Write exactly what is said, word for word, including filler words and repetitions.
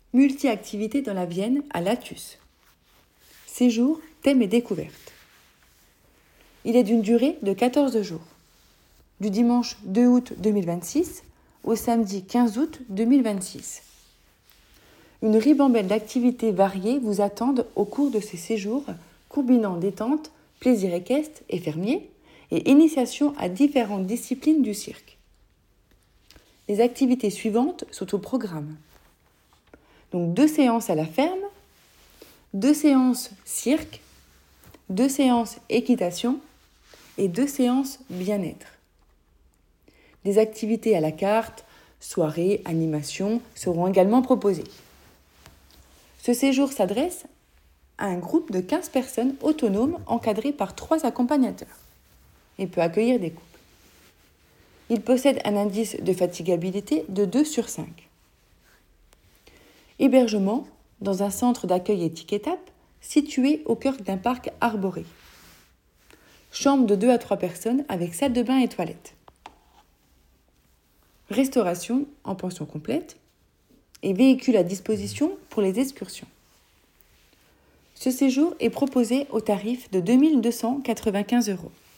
Multi-activités dans la Vienne à Latus. Séjour, thème et découverte. Il est d'une durée de quatorze jours, du dimanche deux août deux mille vingt-six au samedi quinze août deux mille vingt-six. Une ribambelle d'activités variées vous attendent au cours de ces séjours, combinant détente, plaisir équestre et fermier, et initiation à différentes disciplines du cirque. Les activités suivantes sont au programme. Donc deux séances à la ferme, deux séances cirque, deux séances équitation et deux séances bien-être. Des activités à la carte, soirées, animations seront également proposées. Ce séjour s'adresse à un groupe de quinze personnes autonomes encadrées par trois accompagnateurs et peut accueillir des couples. Il possède un indice de fatigabilité de deux sur cinq. Hébergement dans un centre d'accueil et Tic-et-Tape situé au cœur d'un parc arboré. Chambre de deux à trois personnes avec salle de bain et toilettes. Restauration en pension complète et véhicule à disposition pour les excursions. Ce séjour est proposé au tarif de deux mille deux cent quatre-vingt-quinze euros.